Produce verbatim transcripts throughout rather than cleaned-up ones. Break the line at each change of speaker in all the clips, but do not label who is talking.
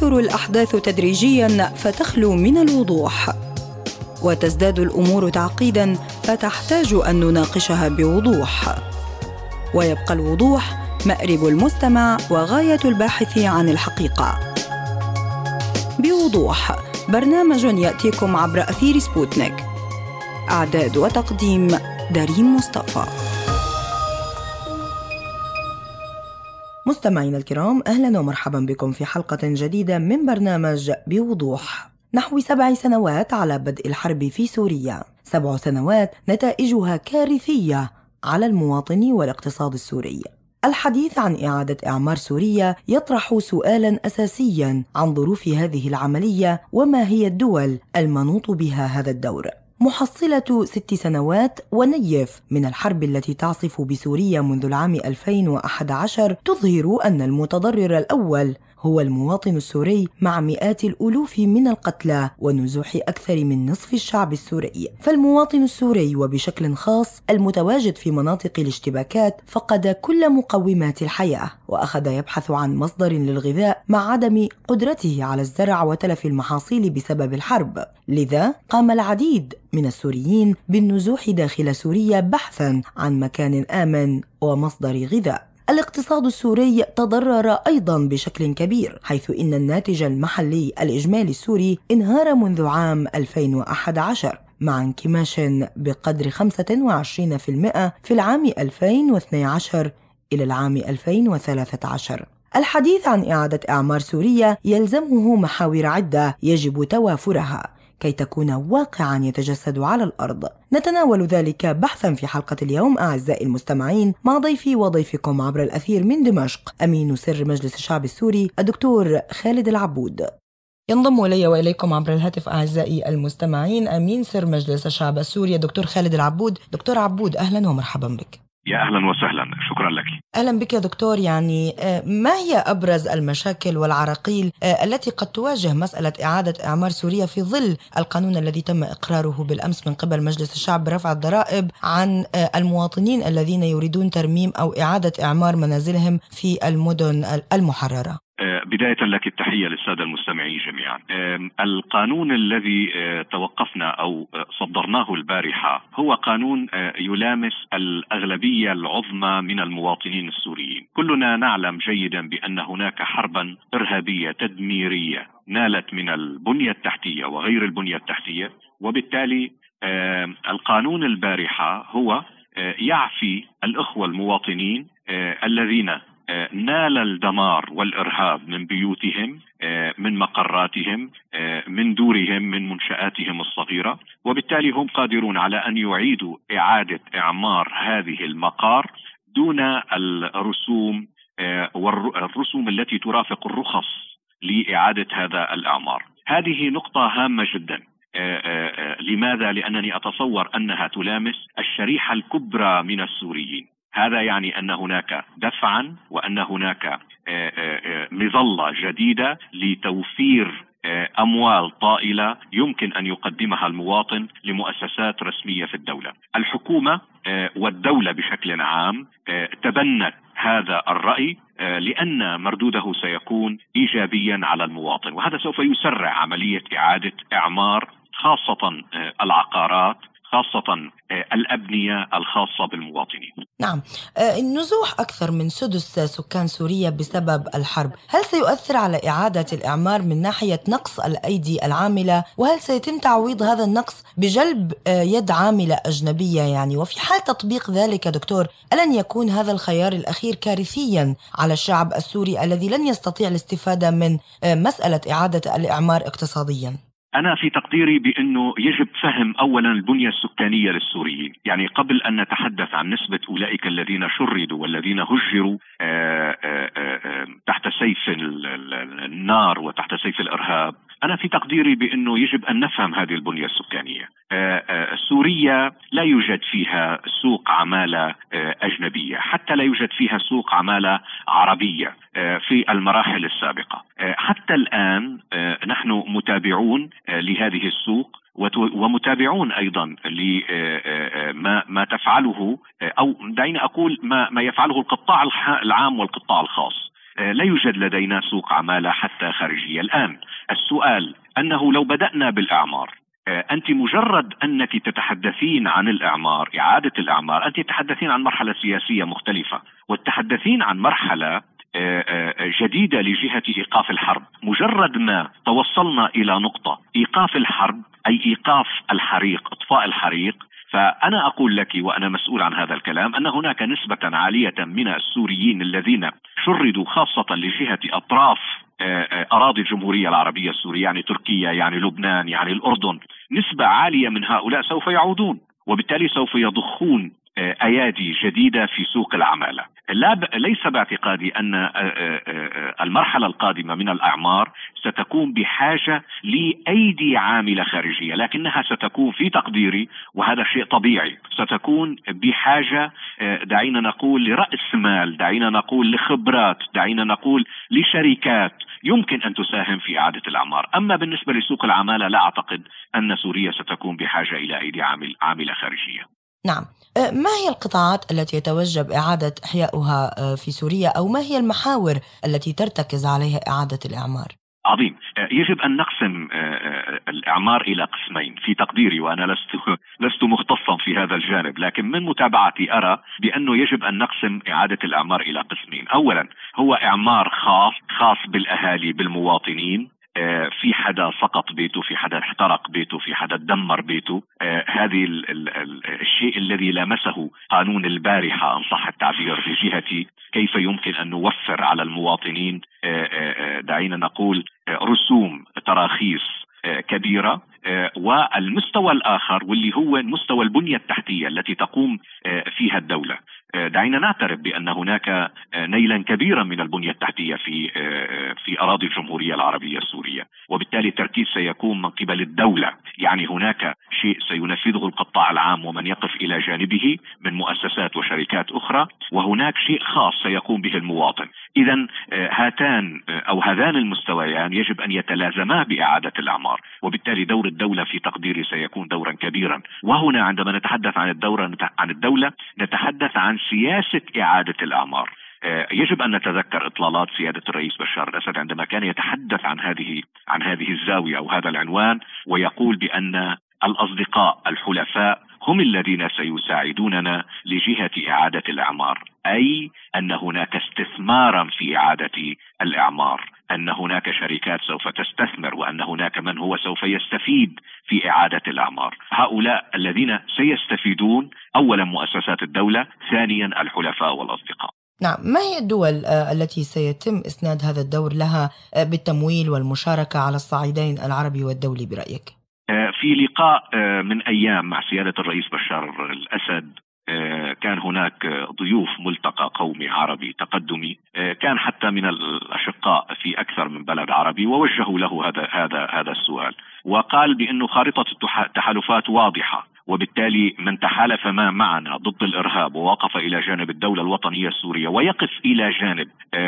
تتواتر الأحداث تدريجياً فتخلو من الوضوح، وتزداد الأمور تعقيداً فتحتاج أن نناقشها بوضوح، ويبقى الوضوح مأرب المستمع وغاية الباحث عن الحقيقة. بوضوح، برنامج يأتيكم عبر أثير سبوتنيك. إعداد وتقديم دارين مصطفى. مستمعينا الكرام، أهلا ومرحبا بكم في حلقة جديدة من برنامج بوضوح. نحو سبع سنوات على بدء الحرب في سوريا، سبع سنوات نتائجها كارثية على المواطن والاقتصاد السوري. الحديث عن إعادة إعمار سوريا يطرح سؤالا أساسيا عن ظروف هذه العملية وما هي الدول المنوط بها هذا الدور. محصلة ست سنوات ونيف من الحرب التي تعصف بسوريا منذ العام ألفين وأحد عشر تظهر أن المتضرر الأول هو المواطن السوري، مع مئات الألوف من القتلى ونزوح أكثر من نصف الشعب السوري. فالمواطن السوري وبشكل خاص المتواجد في مناطق الاشتباكات فقد كل مقومات الحياة، وأخذ يبحث عن مصدر للغذاء مع عدم قدرته على الزرع وتلف المحاصيل بسبب الحرب. لذا قام العديد من السوريين بالنزوح داخل سوريا بحثا عن مكان آمن ومصدر غذاء. الاقتصاد السوري تضرر أيضا بشكل كبير، حيث إن الناتج المحلي الإجمالي السوري انهار منذ عام ألفين وأحد عشر، مع انكماش بقدر خمسة وعشرين بالمئة في العام ألفين واثني عشر إلى العام ألفين وثلاثة عشر. الحديث عن إعادة إعمار سوريا يلزمه محاور عدة يجب توافرها كي تكون واقعا يتجسد على الأرض. نتناول ذلك بحثا في حلقة اليوم أعزائي المستمعين مع ضيفي وضيفكم عبر الأثير من دمشق، أمين سر مجلس الشعب السوري الدكتور خالد العبود. ينضم إلي وإليكم عبر الهاتف أعزائي المستمعين أمين سر مجلس الشعب السوري الدكتور خالد العبود. دكتور عبود، أهلا ومرحبا بك.
يا أهلا وسهلا، شكرا لك.
أهلا بك يا دكتور. يعني ما هي أبرز المشاكل والعراقيل التي قد تواجه مسألة إعادة إعمار سوريا في ظل القانون الذي تم إقراره بالأمس من قبل مجلس الشعب برفع الضرائب عن المواطنين الذين يريدون ترميم أو إعادة إعمار منازلهم في المدن المحررة؟
بداية لك التحية للسادة المستمعين جميعا. القانون الذي توقفنا أو صدرناه البارحة هو قانون يلامس الأغلبية العظمى من المواطنين السوريين. كلنا نعلم جيدا بأن هناك حربا إرهابية تدميرية نالت من البنية التحتية وغير البنية التحتية، وبالتالي القانون البارحة هو يعفي الإخوة المواطنين الذين نال الدمار والإرهاب من بيوتهم، من مقراتهم، من دورهم، من منشآتهم الصغيرة، وبالتالي هم قادرون على أن يعيدوا إعادة إعمار هذه المقار دون الرسوم والرسوم التي ترافق الرخص لإعادة هذا الإعمار. هذه نقطة هامة جدا. لماذا؟ لأنني أتصور أنها تلامس الشريحة الكبرى من السوريين. هذا يعني أن هناك دفعا وأن هناك مظلة جديدة لتوفير أموال طائلة يمكن أن يقدمها المواطن لمؤسسات رسمية في الدولة. الحكومة والدولة بشكل عام تبنت هذا الرأي لأن مردوده سيكون إيجابيا على المواطن، وهذا سوف يسرع عملية إعادة إعمار خاصة العقارات، خاصة الأبنية الخاصة بالمواطنين.
نعم، النزوح أكثر من سدس سكان سوريا بسبب الحرب، هل سيؤثر على إعادة الإعمار من ناحية نقص الأيدي العاملة؟ وهل سيتم تعويض هذا النقص بجلب يد عاملة أجنبية؟ يعني وفي حال تطبيق ذلك دكتور، ألن يكون هذا الخيار الأخير كارثيا على الشعب السوري الذي لن يستطيع الاستفادة من مسألة إعادة الإعمار اقتصاديا؟
أنا في تقديري بأنه يجب فهم أولا البنية السكانية للسوريين. يعني قبل أن نتحدث عن نسبة أولئك الذين شردوا والذين هجروا تحت سيف النار وتحت سيف الإرهاب، أنا في تقديري بأنه يجب أن نفهم هذه البنية السكانية. سوريا لا يوجد فيها سوق عمالة أجنبية، حتى لا يوجد فيها سوق عمالة عربية في المراحل السابقة. حتى الآن نحن متابعون لهذه السوق ومتابعون أيضا لما ما تفعله، أو دعيني أقول ما ما يفعله القطاع العام والقطاع الخاص لا يوجد لدينا سوق عمالة حتى خارجية. الآن السؤال أنه لو بدأنا بالإعمار، أنت مجرد أنك تتحدثين عن الإعمار، إعادة الإعمار، أنت تتحدثين عن مرحلة سياسية مختلفة، وتتحدثين عن مرحلة جديدة لجهة إيقاف الحرب. مجرد ما توصلنا إلى نقطة إيقاف الحرب، أي إيقاف الحريق، إطفاء الحريق، فأنا أقول لك وأنا مسؤول عن هذا الكلام أن هناك نسبة عالية من السوريين الذين شردوا خاصة لجهة أطراف أراضي الجمهورية العربية السورية، يعني تركيا، يعني لبنان، يعني الأردن، نسبة عالية من هؤلاء سوف يعودون، وبالتالي سوف يضخون أيادي جديدة في سوق العمالة. لا ب... ليس باعتقادي أن المرحلة القادمة من الأعمار ستكون بحاجة لأيدي عاملة خارجية، لكنها ستكون في تقديري، وهذا شيء طبيعي، ستكون بحاجة دعينا نقول لرأس مال، دعينا نقول لخبرات، دعينا نقول لشركات يمكن أن تساهم في إعادة الأعمار. أما بالنسبة لسوق العمالة لا أعتقد أن سوريا ستكون بحاجة إلى أيدي عامل عاملة خارجية.
نعم، ما هي القطاعات التي يتوجب إعادة إحياؤها في سوريا، أو ما هي المحاور التي ترتكز عليها إعادة الإعمار؟
عظيم. يجب أن نقسم الإعمار إلى قسمين في تقديري، وأنا لست لست مختصا في هذا الجانب، لكن من متابعتي أرى بأنه يجب أن نقسم إعادة الإعمار إلى قسمين. أولا هو إعمار خاص خاص بالأهالي بالمواطنين، في حدا سقط بيته، في حدا احترق بيته، في حدا دمر بيته. آه هذه ال ال ال الشيء الذي لمسه قانون البارحة إن صح التعبير لجهة كيف يمكن أن نوفر على المواطنين آه آه دعينا نقول آه رسوم تراخيص آه كبيرة. آه والمستوى الآخر واللي هو مستوى البنية التحتية التي تقوم آه فيها الدولة. دعينا نعترف بأن هناك نيلا كبيرا من البنية التحتية في في أراضي الجمهورية العربية السورية، وبالتالي التركيز سيكون من قبل الدولة. يعني هناك شيء سينفذه القطاع العام ومن يقف إلى جانبه من مؤسسات وشركات أخرى، وهناك شيء خاص سيقوم به المواطن. إذن هاتان أو هذان المستويان يجب أن يتلازما بإعادة الأعمار، وبالتالي دور الدولة في تقديري سيكون دورا كبيرا. وهنا عندما نتحدث عن الدورة عن الدولة نتحدث عن سياسة إعادة الأعمار. يجب أن نتذكر إطلالات سيادة الرئيس بشار الأسد عندما كان يتحدث عن هذه عن هذه الزاوية أو هذا العنوان، ويقول بأن الأصدقاء الحلفاء هم الذين سيساعدوننا لجهة إعادة الأعمار، أي أن هناك استثمارا في إعادة الأعمار، أن هناك شركات سوف تستثمر، وأن هناك من هو سوف يستفيد في إعادة الأعمار. هؤلاء الذين سيستفيدون أولا مؤسسات الدولة، ثانيا الحلفاء والأصدقاء.
نعم، ما هي الدول التي سيتم إسناد هذا الدور لها بالتمويل والمشاركة على الصعيدين العربي والدولي برأيك؟
في لقاء من أيام مع سيادة الرئيس بشار الأسد كان هناك ضيوف ملتقى قومي عربي تقدمي، كان حتى من الأشقاء في أكثر من بلد عربي، ووجهوا له هذا هذا هذا السؤال، وقال بأنه خارطة التحالفات واضحة، وبالتالي من تحالف ما معنا ضد الإرهاب ووقف إلى جانب الدولة الوطنية السورية ويقف إلى جانب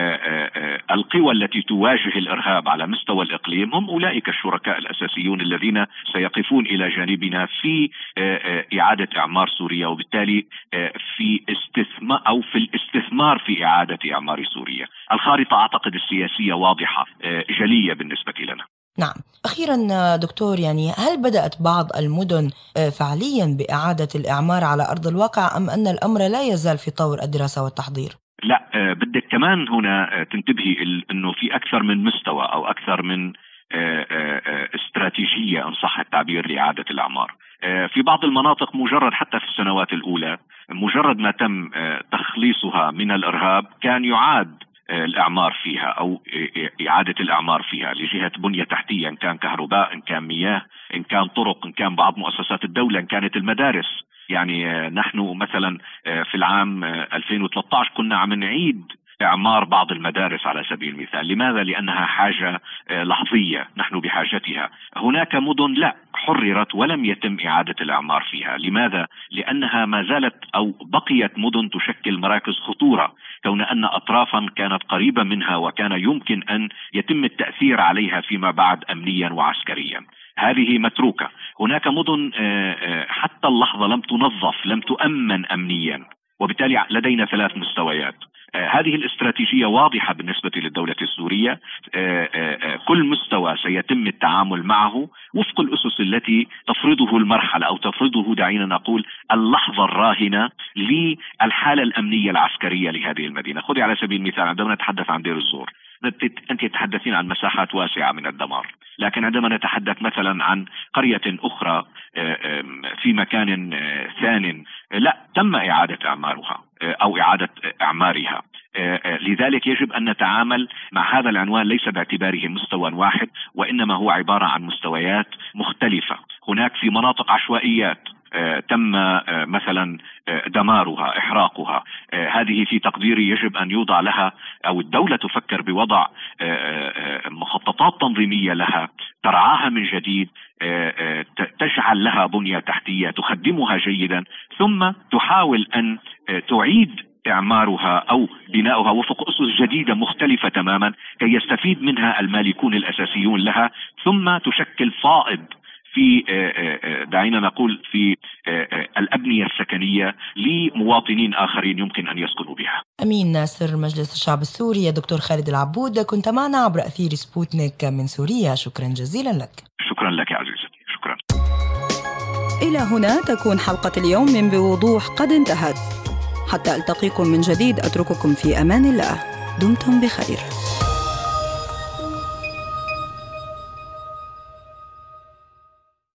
القوى التي تواجه الإرهاب على مستوى الإقليم هم أولئك الشركاء الأساسيون الذين سيقفون إلى جانبنا في إعادة إعمار سوريا، وبالتالي في استثمار أو في الاستثمار في إعادة إعمار سوريا. الخارطة أعتقد السياسية واضحة جلية بالنسبة لنا.
نعم، أخيرا دكتور، يعني هل بدأت بعض المدن فعليا بإعادة الإعمار على أرض الواقع، أم أن الأمر لا يزال في طور الدراسة والتحضير؟
لا، بدك كمان هنا تنتبهي أنه في أكثر من مستوى أو أكثر من استراتيجية إن صح التعبير لإعادة الأعمار. في بعض المناطق مجرد حتى في السنوات الأولى مجرد ما تم تخليصها من الإرهاب كان يعاد الإعمار فيها أو إعادة الإعمار فيها لجهة بنية تحتية، إن كان كهرباء، إن كان مياه، إن كان طرق، إن كان بعض مؤسسات الدولة، إن كانت المدارس. يعني نحن مثلا في العام ألفين وثلاثة عشر كنا عم نعيد إعمار بعض المدارس على سبيل المثال. لماذا؟ لأنها حاجة لحظية نحن بحاجتها. هناك مدن لا حررت ولم يتم إعادة الإعمار فيها. لماذا؟ لأنها ما زالت أو بقيت مدن تشكل مراكز خطورة، كون أن أطرافا كانت قريبة منها وكان يمكن أن يتم التأثير عليها فيما بعد أمنيا وعسكريا. هذه متروكة. هناك مدن حتى اللحظة لم تنظف، لم تؤمن أمنيا، وبالتالي لدينا ثلاث مستويات. هذه الاستراتيجية واضحة بالنسبة للدولة السورية. كل مستوى سيتم التعامل معه وفق الأسس التي تفرضه المرحلة أو تفرضه دعينا نقول اللحظة الراهنة للحالة الأمنية العسكرية لهذه المدينة. خذي على سبيل المثال عندما نتحدث عن دير الزور، أنت تتحدثين عن مساحات واسعة من الدمار، لكن عندما نتحدث مثلا عن قرية أخرى في مكان ثان لا تم إعادة إعمارها أو إعادة إعمارها. لذلك يجب أن نتعامل مع هذا العنوان ليس باعتباره مستوى واحد، وإنما هو عبارة عن مستويات مختلفة. هناك في مناطق عشوائيات تم مثلا دمارها إحراقها، هذه في تقديري يجب أن يوضع لها أو الدولة تفكر بوضع مخططات تنظيمية لها ترعاها من جديد، تجعل لها بنية تحتية تخدمها جيدا، ثم تحاول أن تعيد إعمارها أو بناؤها وفق أسس جديدة مختلفة تماما كي يستفيد منها المالكون الأساسيون لها، ثم تشكل فائض في دعينا نقول في الأبنية السكنية لمواطنين آخرين يمكن أن يسكنوا بها.
أمين ناصر مجلس الشعب السوري. دكتور خالد العبود، كنت معنا عبر أثير سبوتنيك من سوريا، شكرا جزيلا لك.
شكرا لك يا عزيزتي، شكرا.
إلى هنا تكون حلقة اليوم من بوضوح قد انتهت. حتى ألتقيكم من جديد أترككم في أمان الله. دمتم بخير.